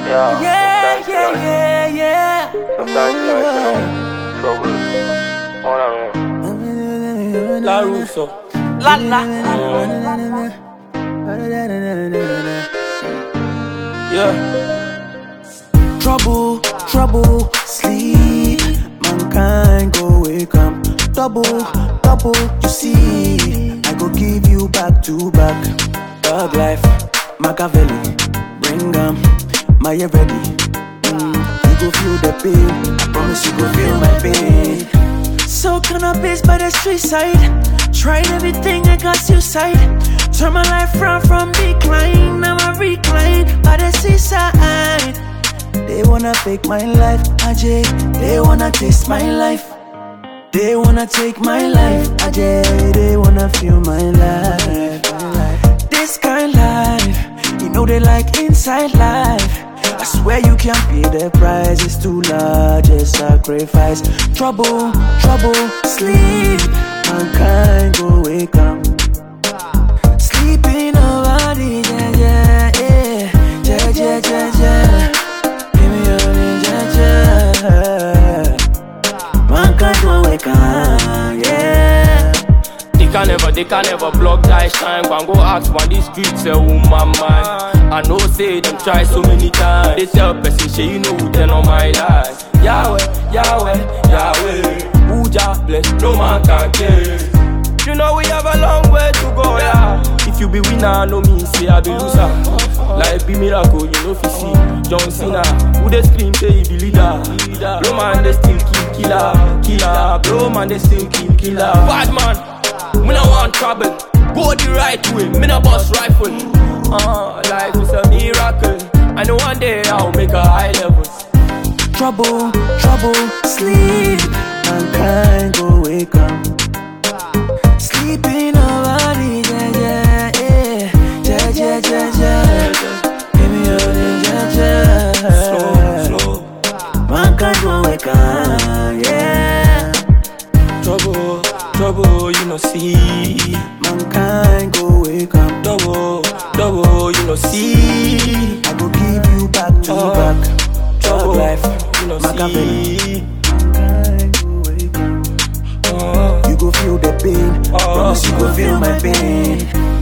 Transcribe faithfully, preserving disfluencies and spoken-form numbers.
Yeah, Yeah, yeah, yeah, yeah. sometimes you like, you know, trouble. On and on. La Russo. La la. Yeah. Trouble, trouble, sleep. Mankind go wake up. Double, double, you see. I go give you back to back. Thug life, Machiavelli. Bring 'em, my ear ready. Mm, you go feel the pain. I promise you go feel my pain. So cannabis by the street side. Tried everything, I got suicide. Turn my life round from decline. Now I recline by the seaside. They wanna take my life, Ajay. They wanna taste my life. They wanna take my life, Ajay. They wanna feel my life. This kind life, you know they like inside life. I swear you can't pay the price, it's too large, a sacrifice. Trouble, trouble, sleep. Mankind go wake up. Sleeping nobody, yeah, yeah, yeah, yeah, yeah, yeah, yeah. Give me your yeah, yeah. Mankind go wake up, yeah. They can never, they can never block that shine. Go and go ask when these streets say woman mind. I know say them try so many times. They tell person say you know who then on my life. Yahweh, Yahweh, Yahweh. Who just bless, no man can kill. You know we have a long way to go, yeah. If you be winner, no me say I be loser. Life be miracle, you know fi see. John Cena, who they scream say he be leader. Bro man they still kill killer, killer. Bro man they still kill killer. Bad man, me no want trouble. Go the right way, me no bust rifle. Uh, life is a miracle. I know one day I'll make a high level. Trouble, trouble, sleep. Mankind go wake up. Sleeping nobody, yeah, yeah, yeah, yeah, yeah, yeah, yeah. Give me your yeah, yeah. Slow, slow. Mankind go wake up, yeah. Trouble, trouble, you know see. Mankind go wake up. Double, double, you know see. I go give you back to Uh, back. Trouble, Thug life, you know Machiavelli. see. Mankind go wake up. Uh, You go feel the pain. I uh, promise you go feel my pain.